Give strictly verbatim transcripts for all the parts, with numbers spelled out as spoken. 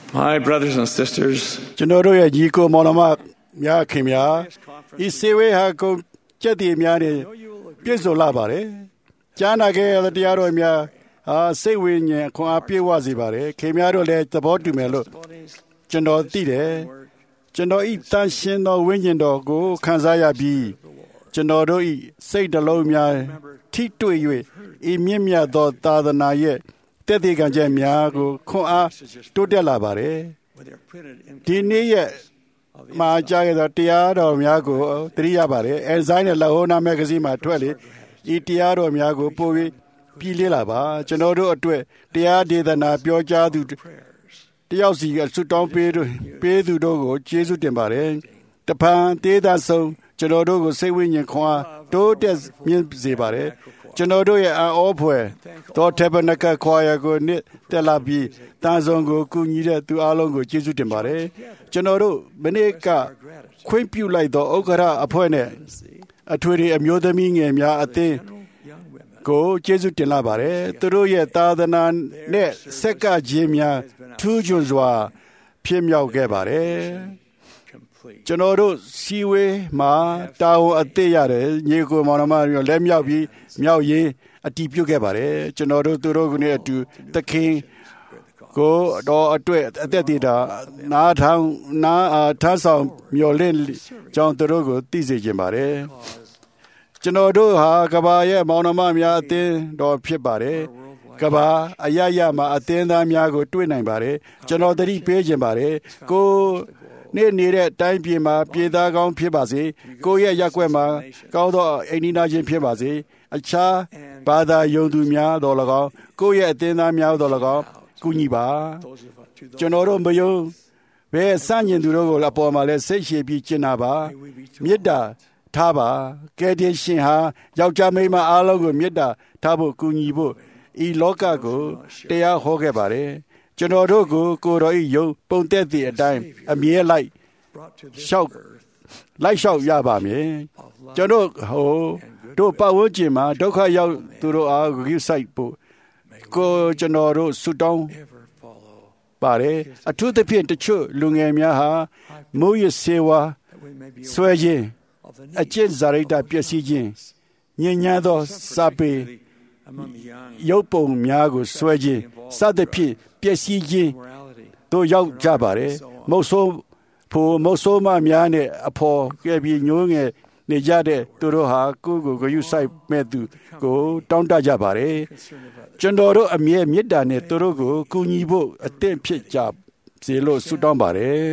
My brothers and sisters, ကျွန်တော်တို့ရဲ့ညီကိုမောင်နှမများခင်များဤစေဝေဟာကုန်ကြက်တည်များနဲ့ပြည့်စုံလာပါတယ်ကြားနာခဲ့တဲ့တရားတော်များဟာစိတ်ဝိညာဉ်ခွန်အားပြည့်ဝစေပါတယ်ခင်များတို့လည်းသဘောတူမယ်လို့ကျွန်တော်သိတယ်ကျွန်တော်ဤတန်ရှင်းသောဝိညာဉ်တော်ကိုခံစားရပြီးကျွန်တော်တို့ဤစိတ်နှလုံးများထိတွေ့၍ဤမြင့်မြတ်သောသာသနာရဲ့တည်တည်ခံချက်များကိုခွန်အားတိုးတက်လာပါတယ်ဒီနေ့ရဲ့မှာကြားရတဲ့တရားတော်များကိုသတိရပါတယ်အဲဇိုင်းနဲ့လဟောနာမဂ္ဂဇင်းမှာထွက်လေဤတရားတော်များကိုပို့ပြီးပြည်လေ့လာပါကျွန်တော်တို့အတွက်တရားဒေသနာပြောကြားသူတယောက်စီကဆုတောင်းပေးပေးသူတို့ကိုကျေးဇူးတင်ပါတယ်တပံတေးသာဆုံးကျွန်တော်တို့ကိုစိတ်ဝိညာဉ်ခွန်အားတိုးတက်မြင့်စေပါတယ်ကျွန်တော်တို့ရဲ့အောဖွယ်သောတေဘနကခွာရကိုနှစ်တက်လာပြီးတန်ဆုံကိုကူညီတဲ့သူအလုံးကိုကျေးဇူးတင်ပါတယ်ကျွန်တော်တို့မနေ့ကခွင့်ပြုလိုက်သောဥက္ကဋ္ဌအဖွဲ့နဲ့အထွေထွေအမျိုးသမီးငယ်များအသင်းကိုကျေးဇူးတင်လာပါတယ်သူတို့ရဲ့သာသနာနဲ့ဆက်ကခြင်းများထူးချွန်စွာဖြစ်မြောက်ခဲ့ပါတယ်ကျွန်တော်တို့စီဝေးမှာတာဝန်အသိရတယ်ညီကိုမောင်နှမတို့လက်မြောက်ပြီးမြောက်ရေးအတီးပြုတ်ခဲ့ပါတယ်ကျွန်တော်တို့သူတို့ကနေအတူသခင်ကိုတော့အတွက်အသက်တည်တာနားထောင်နားထားဆောင်မျော်လင့်ကြောင်းသူတို့ကိုသိစေခြင်းပါတယ်ကျွန်တော်တို့ဟာကဘာရဲ့မောင်နှမများအသင်းတော်ဖြစ်ပါတယ်ကဘာအရရမှာအသင်းသားများကိုတွေ့နိုင်ပါတယ်ကျွန်တော်သတိပေးခြင်းပါတယ်ကိုနေ့နေတဲ့တိုင်းပြည်မှာပြည်သားကောင်းဖြစ်ပါစေကိုယ့်ရဲ့ရက်ွက်မှာကောင်းသောအိမ်နီးနားချင်းဖြစ်ပါစေအခြားဘာသာယုံသူများတော်၎င်းကိုယ့်ရဲ့အသင်းသားများတော်၎င်းကူညီပါကျွန်တော်တို့မယုံဘယ်စန့်ကျင်သူတို့ကိုအပေါ်မှာလဲစိတ်ရှည်ပြီးကျင်နာပါမေတ္တာထားပါကယ်တင်ရှင်ဟာယောက်ျားမိန်းမအားလုံးကိုမေတ္တာထားဖို့ကူညီဖို့ဤလောကကိုတရားဟောခဲ့ပါတယ်ကျွန်တော်တို့ကိုကိုတော်ဤယုံပုံသက်သည့်အတိုင်းအမြဲလိုက်ရှောက်လိုက်လျှောက်ရပါမယ်ကျွန်တော်ဟိုတို့ပတ်ဝန်းကျင်မှာဒုက္ခရောက်သူတို့အားဂရုစိုက်ဖို့ကိုကျွန်တော်တို့ဆုတောင်းပါတယ်အထူးသဖြင့်တချို့လူငယ်များဟာမိုးရစေဝါဆွဲခြင်းအကျင့်ဇာရိတပျက်စီးခြင်းညဉ့်ညမ်းသောစာပေရုပ်ပုံများကိုဆွဲခြင်းစသဖြင့်ပျက်စီးခြင်းတို့ရောက်ကြပါတယ်မုတ်ဆိုးဖို့မုတ်ဆိုးမများနဲ့အဖော်ကဲပြီးညိုးငယ်နေကြတဲ့သူတို့ဟာကိုယ်ကိုဂရုစိုက်မဲ့သူကိုတောင်းတကြပါတယ်ကျွန်တော်တို့အမြဲမေတ္တာနဲ့သူတို့ကိုကူညီဖို့အသင့်ဖြစ်ကြစေလို့ဆုတောင်းပါတယ်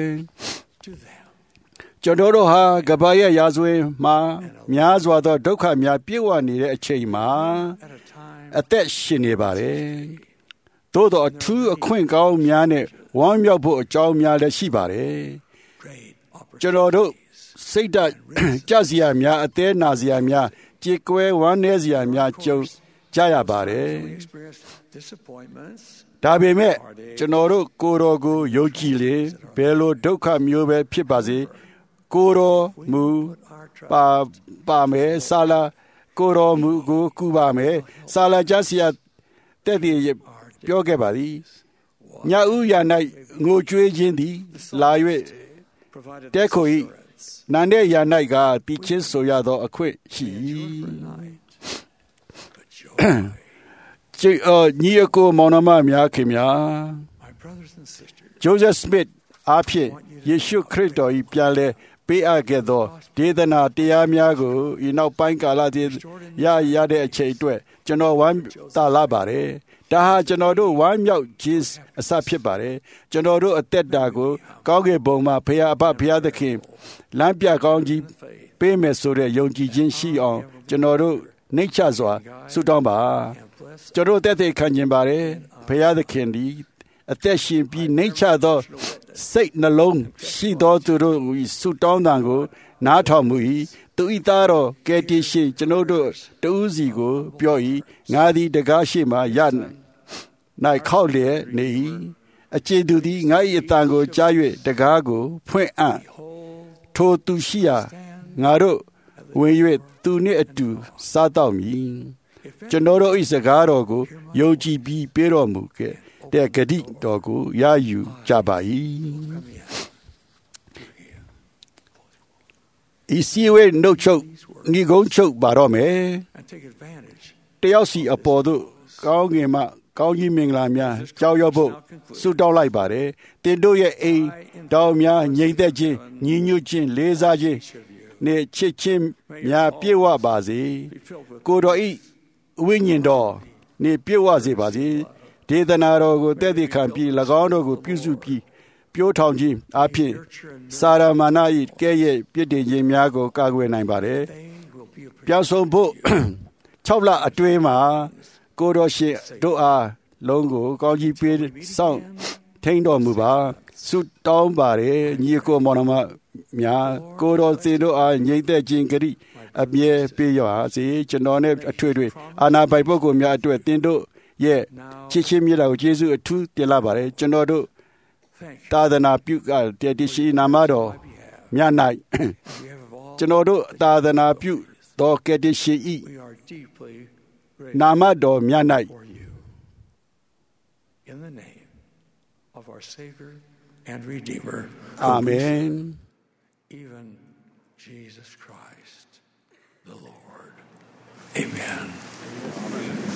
ကျွန်တော်တို့ဟာကဘာရဲ့ရာဇဝင်မှာများစွာသောဒုက္ခများပြည့်ဝနေတဲ့အချိန်မှာအသက်ရှင်နေပါတယ်သို့သောအထူးအခွင့်ကောင်းများနဲ့ဝမ်းမြောက်ဖို့အကြောင်းများလည်းရှိပါတယ်ကျွန်တော်တို့စိတ်ဓာတ်ကြစရာများအသေးနာစရာများကြေကွဲဝမ်းနည်းစရာများကြုံကြရပါတယ်ဒါပေမဲ့ကျွန်တော်တို့ကိုယ်တော်ကိုယုံကြည်လေဘယ်လိုဒုက္ခမျိုးပဲဖြစ်ပါစေကိုယ်တော်မူပါပါမယ်ဆာလာကိုယ်တော်မူကိုကူပါမယ်ဆာလာကြစရာတဲ့တည်းပြောခဲ့ပါသည်ညဥ်ရ၌ငိုကြွေးခြင်းသည်လာ၍တဲခို၏နာနဲ့ရ၌ကတိချင်းဆိုရသောအခွင့်ရှိကျိညီအကိုမောင်နှမများခင်များဂျိုးဇက်စမစ်အားဖြင့်ယေရှုခရစ်တော်၏ပြန်လဲပေးအပ်ခဲ့သောဒေသနာတရားများကိုဤနောက်ပိုင်းကာလတည်းရရတဲ့အချိန်အတွက်ကျွန်တော်ဝမ်းသာလာပါတယ်ဒါဟာကျွန်တော်တို့ဝမ်းမြောက်ခြင်းအစဖြစ်ပါတယ်ကျွန်တော်တို့အသက်တာကိုကောင်းကင်ဘုံမှာဖခင်အဖဖခင်သခင်လမ်းပြကောင်းကြီးပေးမယ်ဆိုတဲ့ယုံကြည်ခြင်းရှိအောင်ကျွန်တော်တို့နှိမ့်ချစွာဆုတောင်းပါကျွန်တော်တက်တဲ့ခံကျင်ပါတယ်ဖခင်သခင်ဒီအသက်ရှင်ပြီးနှိမ့်ချသောစိတ်နှလုံးရှိသောသူတို့ဆုတောင်းတန်ကိုနားထောင်မှု၏သူဤသားတော်ကယ်တင်ရှင်ကျွန်ုပ်တို့တူးစီကိုပြော၏ငါသည်တကားရှိမှရနိုင်ခောက်လျက်နေ၏အကျေသူသည်ငါ၏အတန်ကိုကြား၍တကားကိုဖွင့်အံ့ထိုသူရှိရာငါတို့ဝင်၍သူနှင့်အတူစားတော့မည်ကျွန်တော်တို့၏စကားတော်ကိုယုံကြည်ပြီးပေးတော်မူခဲ့တဲ့ဂတိတော်ကိုရယူကြပါ၏ဤစည်းဝေးနှုတ်ချုပ်ငီကုန်းချုပ်ပါတော့မယ်တယောက်စီအပေါ်သို့ကောင်းငင်မှကောင်းကြီးမင်္ဂလာများကြောက်ရွံ့ဖို့ဆုတောင်းလိုက်ပါတယ်တင်တို့ရဲ့အိမ်တောင်များငြိမ်သက်ခြင်းညီညွတ်ခြင်းလေးစားခြင်းနဲ့ချစ်ချင်းများပြည့်ဝပါစေကိုတော်ဤဝိညာဉ်တော်နေပြည့်ဝစေပါစေဒေသနာတော်ကိုတည်တည်ခံပြီး၎င်းတို့ကိုပြုစုပြီးပြိုးထောင်ခြင်းအဖြစ်စာရမဏ၏ကဲ့ရဲ့ပြစ်တင်ခြင်းများကိုကာကွယ်နိုင်ပါတယ်ပြောင်းဆုံးဖို့၆လအတွင်းမှာကိုတော်ရှင်တို့အားလုံးကိုကောင်းကြီးပေးဆောင်ထိန်တော်မူပါဆုတောင်းပါတယ်ညီကိုမောင်နှမများကိုတော်စင်တို့အားညီသက်ခြင်းဂရိအမြဲပေးရပါစေကျွန်တော်နဲ့အထွေထွေအာနာပိုင်ပုဂ္ဂိုလ်များအတွက်သင်တို့ရဲ့ချစ်ချင်းမြတ်တာကိုယေရှုအထူးတင်လာပါတယ်ကျွန်တော်တို့သာသနာပြုကတည်ရှိနာမတော်မြတ်၌ကျွန်တော်တို့သာသနာပြုတော်ကတည်ရှိဤနာမတော်မြတ်၌ in the name of our Savior and Redeemer Amen even Jesus Christ the Lord Amen